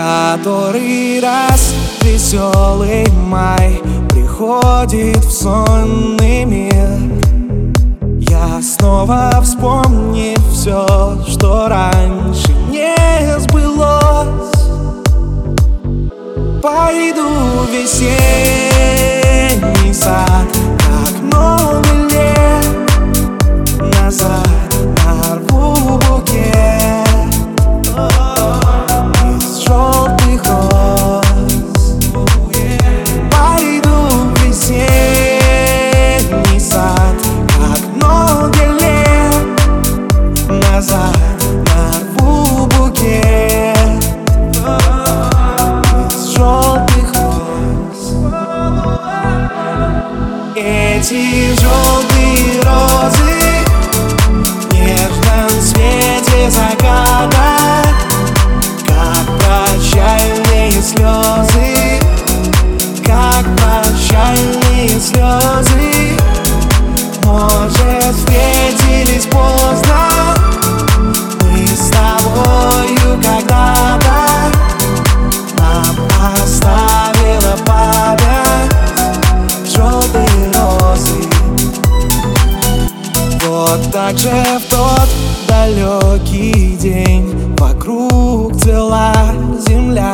Который раз веселый май приходит в сонный мир, я снова вспомнив все, что раньше не сбылось, пойду в весенний сад, как много лет назад, нарву букет из желтых роз. Пойду в весенний сад, как много лет назад, нарву букет из желтых роз. Эти желтые розы в нежном свете заката, как прощальные слезы, как прощальные слезы. Может, встретились поздно мы с тобою когда-то, нам оставила память желтые розы. Вот так же в тот далекий день вокруг цела земля,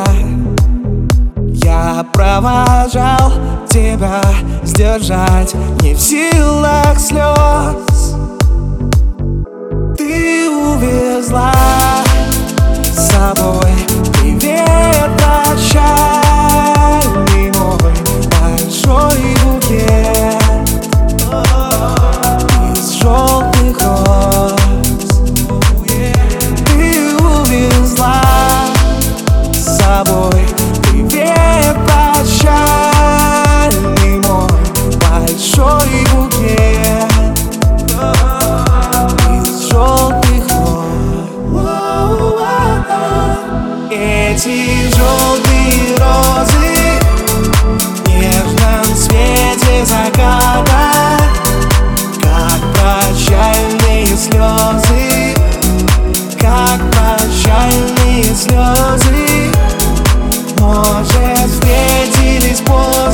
я провожал тебя, сдержать не в силах слез. Ты увезла с собой привет прощальный мой большой букет из желтых роз. Ты увезла с собой привет прощальный мой большой букет из желтых роз. Эти желтые розы в нежном свете заката, как прощальные слезы, как прощальные слезы. Может, встретились позже